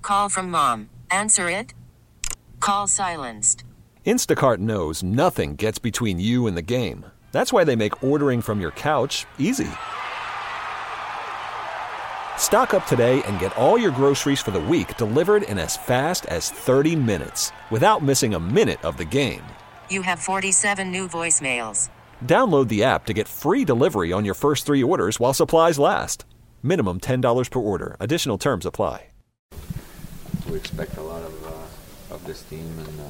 Call from mom. Answer it. Call silenced. Instacart knows nothing gets between you and the game. That's why they make ordering from your couch easy. Stock up today and get all your groceries for the week delivered in as fast as 30 minutes without missing a minute of the game. You have 47 new voicemails. Download the app to get free delivery on your first 3 orders while supplies last. Minimum $10 per order. Additional terms apply. We expect a lot of this team, and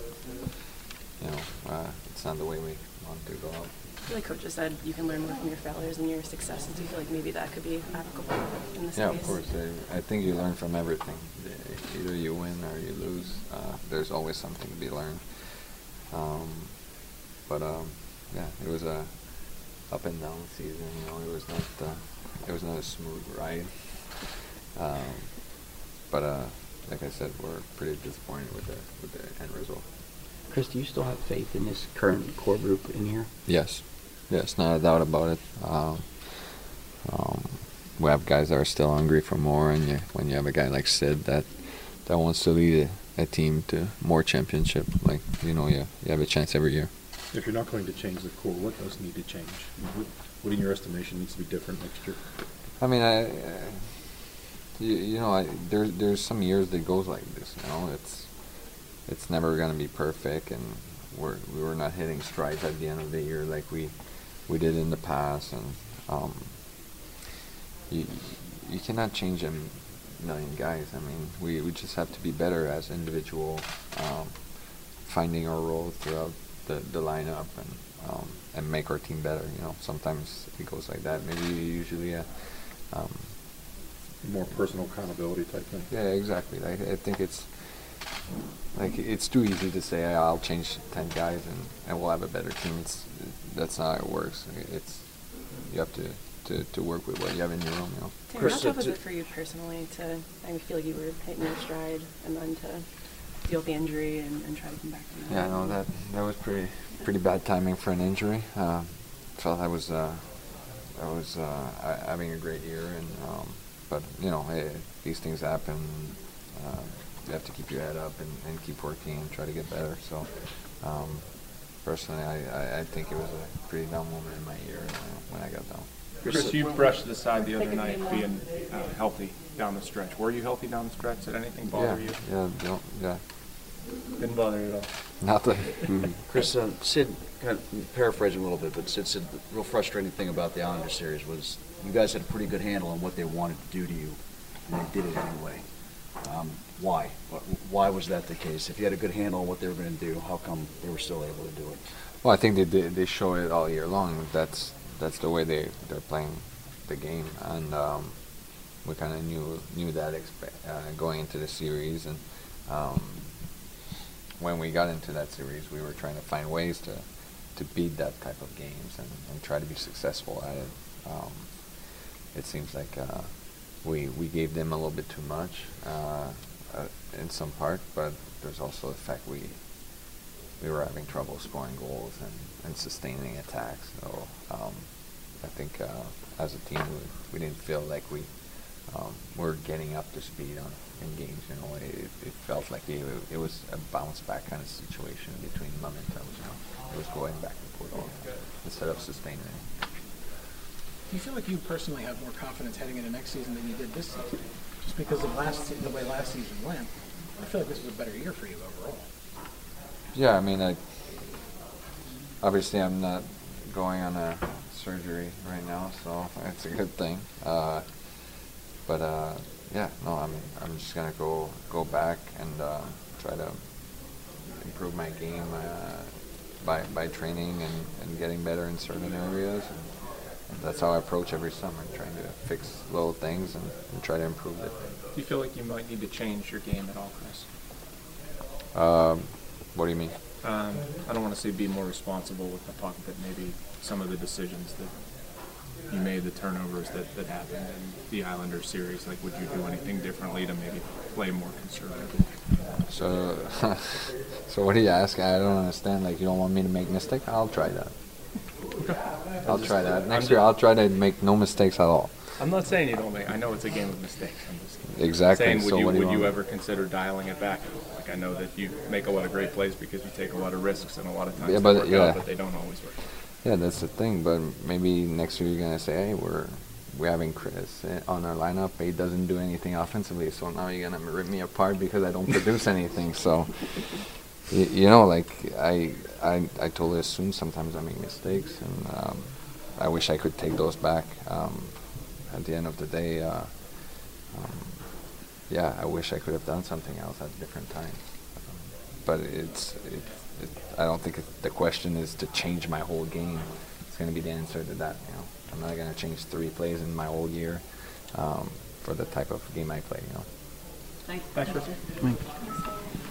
it's not the way we want to go out. I feel like Coach just said you can learn more from your failures and your successes. Do you feel like maybe that could be applicable in this case? Yeah, of course. I think you learn from everything. Either you win or you lose. There's always something to be learned. It was a up and down season. It was not a smooth ride. Like I said, we're pretty disappointed with the end result. Chris, do you still have faith in this current core group in here? Yes, not a doubt about it. We have guys that are still hungry for more, and when you have a guy like Sid that wants to lead a team to more championship, you have a chance every year. If you're not going to change the core, what does need to change? What in your estimation needs to be different next year? I mean, there's some years that goes like this. It's never going to be perfect, and we were not hitting strides at the end of the year like we did in the past, and you cannot change a million guys. I mean, we just have to be better as individual, finding our role throughout the lineup, and make our team better. Sometimes it goes like that. Maybe usually more personal accountability type thing. Yeah, exactly. I think it's too easy to say I'll change 10 guys and we'll have a better team. That's not how it works. You have to work with what you have in your room. Tim, how tough was it for you personally to feel like you were hitting your stride and then to deal with the injury and try to come back from that? Yeah, no, that was pretty bad timing for an injury. Felt I was having a great year, but these things happen. You have to keep your head up and keep working and try to get better. So, personally, I think it was a pretty down moment in my year when I got down. Chris, you brushed it aside the other night being healthy down the stretch. Were you healthy down the stretch? Did anything bother you? Yeah. Didn't bother you at all? Nothing. Chris, Sid, kind of paraphrasing a little bit, but Sid said the real frustrating thing about the Islander series was you guys had a pretty good handle on what they wanted to do to you, and they did it anyway. Why? Why was that the case? If you had a good handle on what they were going to do, how come they were still able to do it? Well, I think they show it all year long. That's the way they're playing the game, and we kind of knew that going into the series, and when we got into that series, we were trying to find ways to beat that type of games and try to be successful at it. It seems like we gave them a little bit too much in some part, but there's also the fact we were having trouble scoring goals and sustaining attacks. So I think as a team we didn't feel like we were getting up to speed in games. It felt like it was a bounce back kind of situation between momentum. It was going back and forth all the time instead of sustaining it. Do you feel like you personally have more confidence heading into next season than you did this season? Just because of the way last season went, I feel like this was a better year for you overall. Yeah, I mean, obviously I'm not going on a surgery right now, so that's a good thing. I'm just gonna go back and try to improve my game by training and getting better in certain areas. And that's how I approach every summer, trying to fix little things and try to improve it. Do you feel like you might need to change your game at all, Chris? What do you mean? I don't want to say be more responsible with the puck, but maybe some of the decisions that you made, the turnovers that happened in the Islander series, like would you do anything differently to maybe play more conservatively? So what do you ask? I don't understand. Like, you don't want me to make mistakes? I'll try that. I'll try that. Next year I'll try to make no mistakes at all. I'm not saying you don't make. I know it's a game of mistakes. I'm just kidding. Exactly. Saying, So what do would you want? ever consider dialing it back? Like, I know that you make a lot of great plays because you take a lot of risks, and a lot of times Yeah, they but- work yeah. out, but they don't always work. Yeah, that's the thing. But maybe next year you're gonna say, hey, we're having Chris on our lineup. He doesn't do anything offensively, so now you're gonna rip me apart because I don't produce anything. So, you know, like I totally assume sometimes I make mistakes, and I wish I could take those back. At the end of the day, yeah, I wish I could have done something else at different times. But I don't think the question is to change my whole game. It's going to be the answer to that. You know, I'm not going to change 3 plays in my whole year for the type of game I play. You know. Thanks, Chris.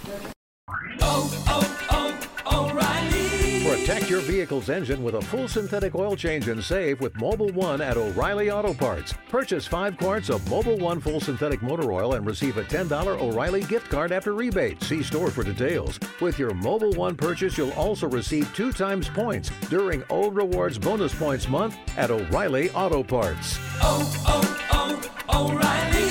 Protect your vehicle's engine with a full synthetic oil change and save with Mobile One at O'Reilly Auto Parts. Purchase 5 quarts of Mobile One full synthetic motor oil and receive a $10 O'Reilly gift card after rebate. See store for details. With your Mobile One purchase, you'll also receive 2 times points during O Rewards Bonus Points Month at O'Reilly Auto Parts. O'Reilly